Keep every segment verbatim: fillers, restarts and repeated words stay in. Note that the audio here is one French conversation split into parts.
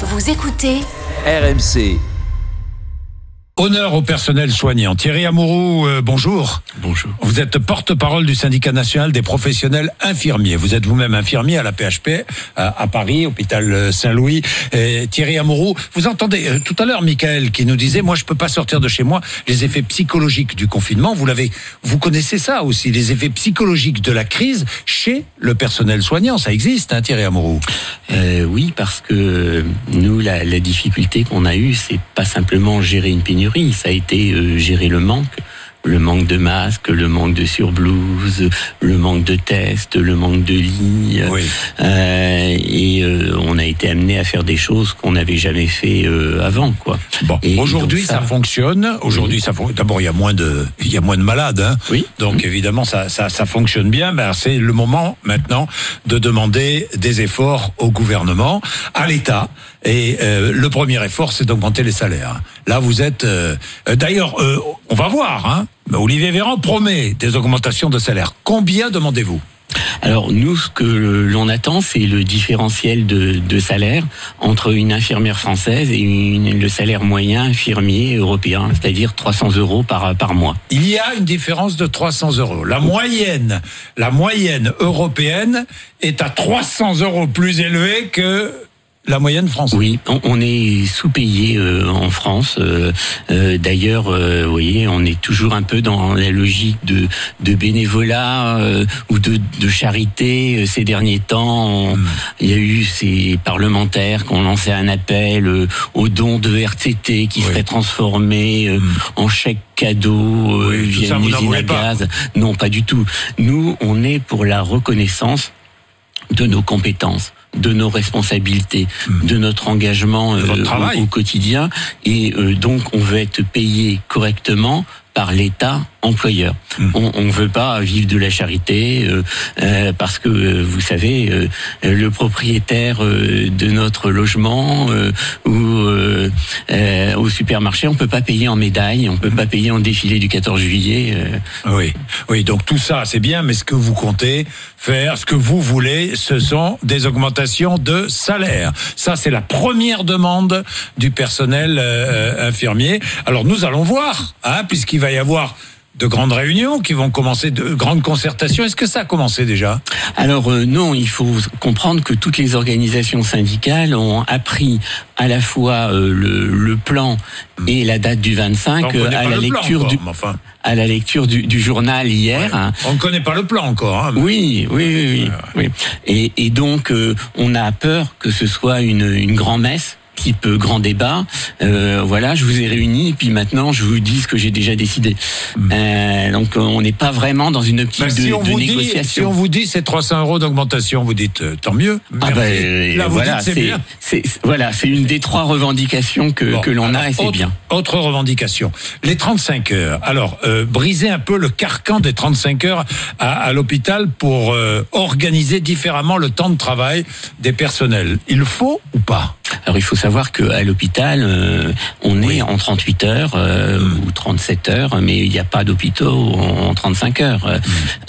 Vous écoutez R M C. Honneur au personnel soignant. Thierry Amouroux, euh, bonjour. Bonjour. Vous êtes porte-parole du syndicat national des professionnels infirmiers. Vous êtes vous-même infirmier à la P H P, à, à Paris, hôpital Saint-Louis. Et Thierry Amouroux, vous entendez euh, tout à l'heure Michael qui nous disait, moi je peux pas sortir de chez moi, les effets psychologiques du confinement. Vous l'avez, vous connaissez ça aussi, les effets psychologiques de la crise chez le personnel soignant. Ça existe, hein, Thierry Amouroux. Euh, oui, parce que nous, la, la difficulté qu'on a eue, c'est pas simplement gérer une pénurie. Ça a été euh, gérer le manque, le manque de masques, le manque de surblouses, le manque de tests, le manque de lits. Oui. Euh, et euh, on a été amené à faire des choses qu'on n'avait jamais fait euh, avant, quoi. Bon, et, aujourd'hui et ça... ça fonctionne. Aujourd'hui, oui. ça d'abord il y a moins de, il y a moins de malades, hein. Oui. Donc mmh. évidemment ça, ça, ça fonctionne bien. Mais c'est le moment maintenant de demander des efforts au gouvernement, à l'État. Et euh, le premier effort, c'est d'augmenter les salaires. Là, vous êtes. Euh, d'ailleurs, euh, on va voir. Hein. Olivier Véran promet des augmentations de salaire. Combien demandez-vous ? Alors nous, ce que l'on attend, c'est le différentiel de, de salaire entre une infirmière française et une, le salaire moyen infirmier européen, c'est-à-dire trois cents euros par, par mois. Il y a une différence de trois cents euros. La moyenne, la moyenne européenne est à trois cents euros plus élevée que la moyenne française. Oui, on, on est sous-payé euh, en France. Euh, euh, d'ailleurs, euh, vous voyez, on est toujours un peu dans la logique de, de bénévolat euh, ou de, de charité. Ces derniers temps, on, mmh. il y a eu ces parlementaires qui ont lancé un appel euh, aux dons de R T T qui oui. seraient transformés euh, mmh. en chèques cadeaux euh, oui, via ça, une usine à gaz. Non, pas du tout. Nous, on est pour la reconnaissance de nos compétences, de nos responsabilités, mmh. de notre engagement euh, au, au quotidien, et euh, donc on veut être payé correctement par l'État employeur. Mmh. On on veut pas vivre de la charité euh, euh, parce que euh, vous savez euh, le propriétaire euh, de notre logement euh, ou euh, euh, au supermarché, on peut pas payer en médaille, on peut mmh. pas payer en défilé du quatorze juillet. Euh. Oui, oui. Donc tout ça c'est bien, mais ce que vous comptez faire, ce que vous voulez, ce sont des augmentations de salaire. Ça c'est la première demande du personnel euh, infirmier. Alors nous allons voir, hein, puisqu'il va y avoir de grandes réunions qui vont commencer, de grandes concertations. Est-ce que ça a commencé déjà ? Alors euh, non, il faut comprendre que toutes les organisations syndicales ont appris à la fois euh, le, le plan et la date du vingt-cinq euh, à, la lecture encore, du, enfin. à la lecture du, du journal hier. Ouais. On ne connaît pas le plan encore. Hein, mais... Oui, oui, oui. oui, ouais, ouais. oui. Et, et donc, euh, on a peur que ce soit une, une grand-messe type grand débat, euh, voilà, je vous ai réunis, et puis maintenant je vous dis ce que j'ai déjà décidé. Mmh. Euh, donc on n'est pas vraiment dans une optique ben, de, si on de vous négociation. Dit, si on vous dit c'est trois cents euros d'augmentation, vous dites euh, tant mieux. Ah ben, Là, vous voilà, dites, c'est, c'est bien. C'est, voilà, c'est une des trois revendications que, bon, que l'on alors, a, et c'est autre, bien. Autre revendication, les trente-cinq heures. Alors, euh, briser un peu le carcan des trente-cinq heures à, à l'hôpital pour euh, organiser différemment le temps de travail des personnels. Il faut ou pas ? Alors il faut savoir qu'à l'hôpital, euh, on oui. est en trente-huit heures euh, mmh. ou trente-sept heures, mais il n'y a pas d'hôpitaux en trente-cinq heures. Mmh.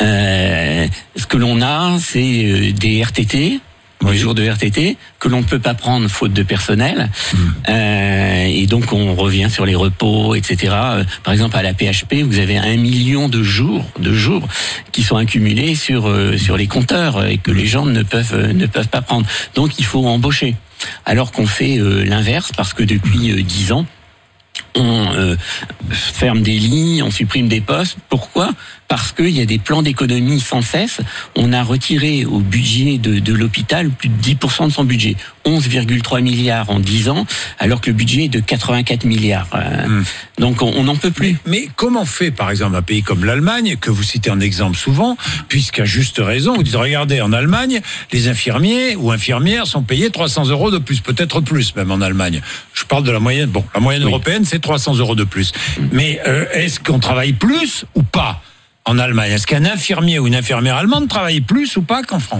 Euh, ce que l'on a, c'est des R T T, oui. des jours de R T T, que l'on ne peut pas prendre faute de personnel. Mmh. Euh, et donc on revient sur les repos, et cetera. Par exemple, à la P H P, vous avez un million de jours, de jours qui sont accumulés sur euh, sur les compteurs et que les gens ne peuvent ne peuvent pas prendre. Donc il faut embaucher. Alors qu'on fait euh, l'inverse, parce que depuis euh, dix ans, on euh, ferme des lits, on supprime des postes. Pourquoi ? Parce qu'il y a des plans d'économie sans cesse. On a retiré au budget de, de l'hôpital plus de dix pour cent de son budget. onze virgule trois milliards en dix ans, alors que le budget est de quatre-vingt-quatre milliards. Euh, mmh. Donc on n'en peut plus. Mais, mais comment fait, par exemple, un pays comme l'Allemagne, que vous citez en exemple souvent, puisqu'à juste raison, vous dites, regardez, en Allemagne, les infirmiers ou infirmières sont payés trois cents euros de plus, peut-être plus même en Allemagne. Je parle de la moyenne. Bon, la moyenne oui. européenne, c'est trois cents euros de plus. Mmh. Mais euh, est-ce qu'on travaille plus ou pas ? En Allemagne, est-ce qu'un infirmier ou une infirmière allemande travaille plus ou pas qu'en France ?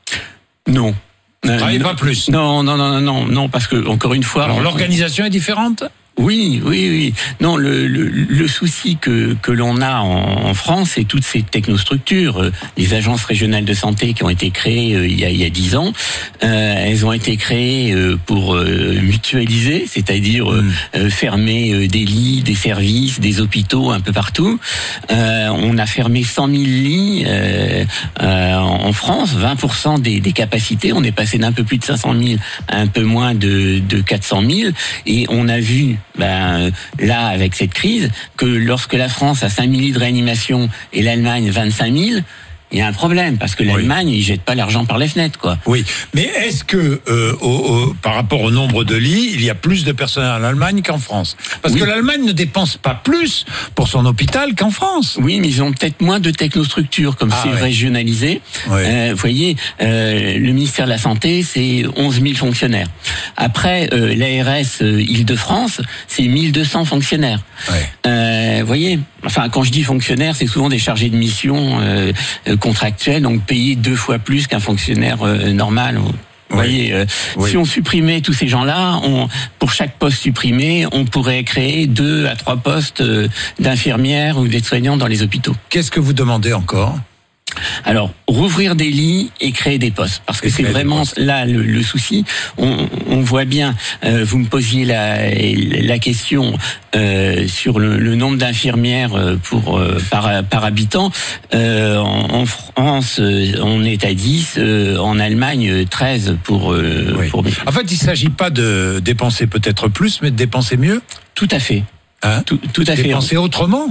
Non. Ne travaille pas plus. Non, non, non, non, non, non, parce que encore une fois. Alors on... l'organisation est différente ? Oui, oui, oui. Non, le, le, le souci que, que l'on a en, en France, c'est toutes ces technostructures. Les agences régionales de santé qui ont été créées euh, il y a il y a dix ans, euh, elles ont été créées euh, pour euh, mutualiser, c'est-à-dire euh, euh, fermer euh, des lits, des services, des hôpitaux un peu partout. Euh, on a fermé cent mille lits euh, euh, en France, vingt pour cent des, des capacités. On est passé d'un peu plus de cinq cent mille à un peu moins de, de quatre cent mille, et on a vu ben, là, avec cette crise, que lorsque la France a cinq mille lits de réanimation et l'Allemagne vingt-cinq mille, il y a un problème, parce que l'Allemagne, oui. ils jettent pas l'argent par les fenêtres, quoi. Oui, mais est-ce que, euh, au, au, par rapport au nombre de lits, il y a plus de personnel en Allemagne qu'en France? Parce oui. que l'Allemagne ne dépense pas plus pour son hôpital qu'en France. Oui, mais ils ont peut-être moins de technostructures, comme ah, c'est ouais. régionalisé. Ouais. Euh, vous voyez, euh, le ministère de la Santé, c'est onze mille fonctionnaires. Après, euh, l'A R S euh, Île-de-France, c'est mille deux cents fonctionnaires. Ouais. Euh, vous voyez, enfin, quand je dis fonctionnaires, c'est souvent des chargés de mission euh, contractuels, donc payés deux fois plus qu'un fonctionnaire euh, normal. Vous oui. voyez, euh, oui. si on supprimait tous ces gens-là, on, pour chaque poste supprimé, on pourrait créer deux à trois postes euh, d'infirmières ou d'aides-soignants dans les hôpitaux. Qu'est-ce que vous demandez encore ? Alors, rouvrir des lits et créer des postes, parce que c'est vraiment là le, le souci. On, on voit bien, euh, vous me posiez la, la question euh, sur le, le nombre d'infirmières pour euh, par, par habitant. Euh, en, en France, on est à dix, euh, en Allemagne treize pour. Euh, oui. pour... En fait, il ne s'agit pas de dépenser peut-être plus, mais de dépenser mieux. Tout à fait. Hein tout, tout à fait. Dépenser autrement.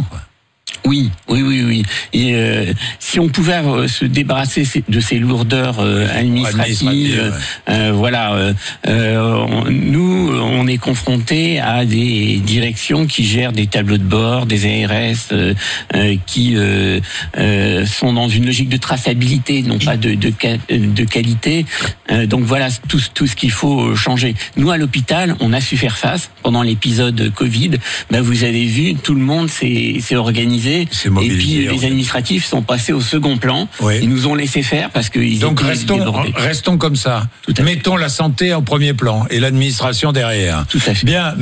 Oui, oui, oui, oui. Et euh, si on pouvait euh, se débarrasser de ces lourdeurs euh, administratives, euh, euh, voilà. Euh, euh, nous, on est confrontés à des directions qui gèrent des tableaux de bord, des A R S, euh, euh, qui euh, euh, sont dans une logique de traçabilité, non pas de de, de qualité. Euh, donc voilà tout, tout ce qu'il faut changer. Nous, à l'hôpital, on a su faire face pendant l'épisode Covid. Ben, vous avez vu, tout le monde s'est, s'est organisé. Et puis les administratifs sont passés au second plan. Oui. Ils nous ont laissé faire parce qu'ils étaient donc restons, débordés. Restons comme ça. Mettons la santé en premier plan et l'administration derrière. Tout à fait. Bien.